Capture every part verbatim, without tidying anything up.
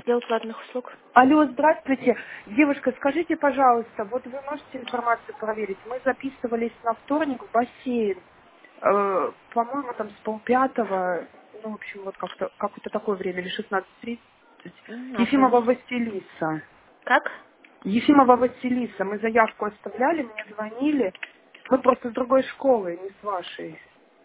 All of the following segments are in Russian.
Отдел платных услуг. Алло, здравствуйте. Девушка, скажите, пожалуйста, вот вы можете информацию проверить? Мы записывались на вторник в бассейн. Э, по-моему, там с полпятого, ну, в общем, вот как-то какое-то такое время, или шестнадцать тридцать. М, А Ефимова фамилия? Василиса. Как? Ефимова Василиса. Мы заявку оставляли, мне звонили. Мы просто с другой школы, не с вашей.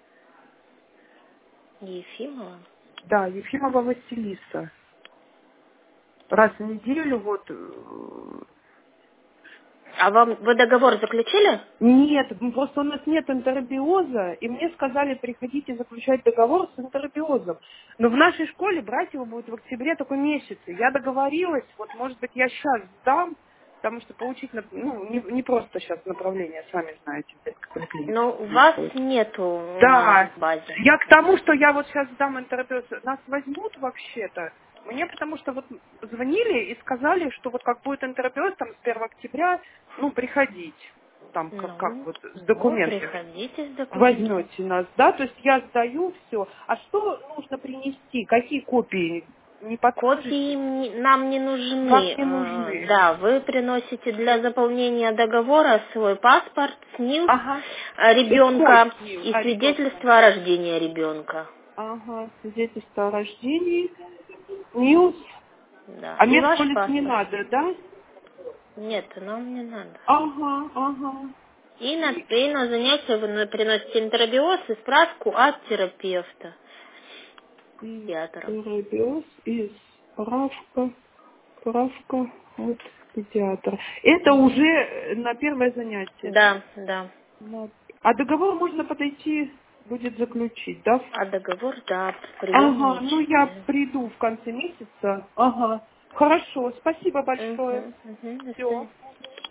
Ефимова? Да, Ефимова Василиса. Раз в неделю вот. э, А вам вы договор заключили? Нет, м, просто у нас нет энтеробиоза, и мне сказали, приходите заключать договор с энтеробиозом. Но в нашей школе брать его будет в октябре только месяце. Я договорилась, вот может быть я сейчас сдам, потому что получить, нап- ну, не, не просто сейчас направление, сами знаете, в детской поликлинике Но что вас происходит. нету у нас Да, в базе. я к тому, что я вот сейчас сдам энтеробиоз, нас возьмут вообще-то. Мне потому что вот звонили и сказали, что вот как будет энтеробиоз, там с первого октября, ну, приходить, там как, как Ну, вот с ну, документами. приходите с документами. Возьмете нас, да? То есть я сдаю все. А что нужно принести? Какие копии? Не Копии подскажете? мне- нам не Вам нужны. не Э, нужны. Да, вы приносите для заполнения договора свой паспорт, СНИЛС Ага. э, И какой ребенка СНИЛ? и А, ребенка. свидетельство о рождении ребенка. Ага, свидетельство о рождении. Ньюс. Да. А И ваш медполис не паспорт. надо, да? Нет, нам не надо. Ага, ага. И на, и на занятия вы на- приносите интербиоз и справку от терапевта, И педиатра. терапевт, и справка, справка от педиатра. Это Мгм. уже на первое занятие. Да, да. На- А договор можно подойти, будет заключить, да? А договор, да, в приемную Ага, ну я учителя. приду в конце месяца. Ага. Хорошо, спасибо большое. Угу, угу, до Все. свидания.